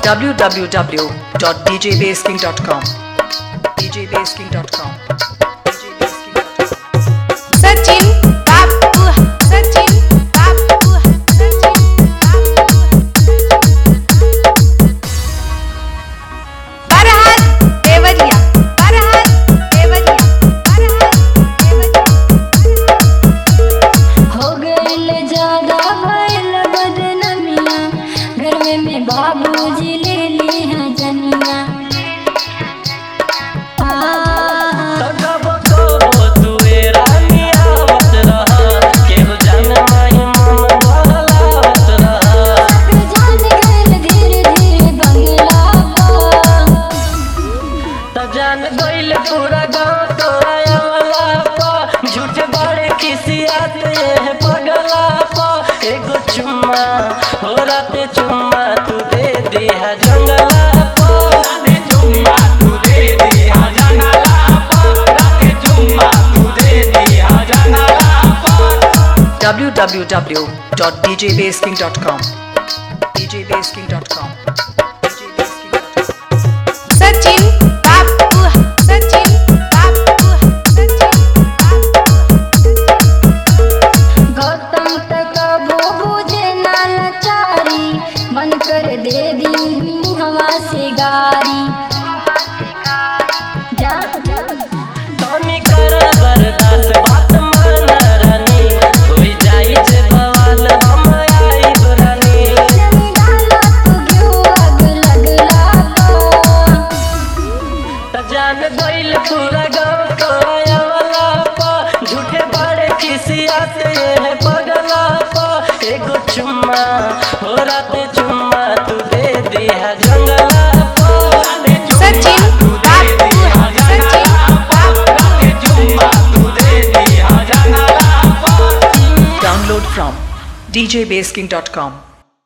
www.djbassking.com djbassking.com Sachin Babu Sachin Babu Sachin Farhad Devariya Farhad Devariya Farhad Devariya हो गइल ज्यादा भइल बदनमिया घर में बाबूजी ले ली है जनिया जान गइल पूरा गाँव तो आया वाला पा झूठ बड़े किसी आते हैं पगला पा एगो चुम्मा हो राते चुम्मा तू दे दिया जंगला पा राते चुम्मा तू दे दिया जंगला पा राते चुम्मा तू दे दिया जंगला पा www.djbassking.com djbassking.com Sachin Babu Sachin Babu Sachin Gautam तक वो बुझे ना लाचारी मन कर दे दी हवा से गारी जा जा तोनी कर बर्दाश्त बात मान रानी होई जाई जे बवाल हम आई बुरानी जमी डाला तो क्यों आग लगला त जान गइल पूरा गाँव तो आया वाला पा झूठे बड़े किसी आते हैं पगला पा एगो चुम्मा हो राते चुम्मा तू दे दिया जंगला पा राते Sachin Babu Sachin Babu राते चुम्मा तू दे दिया जंगला पा Download from djbassking.com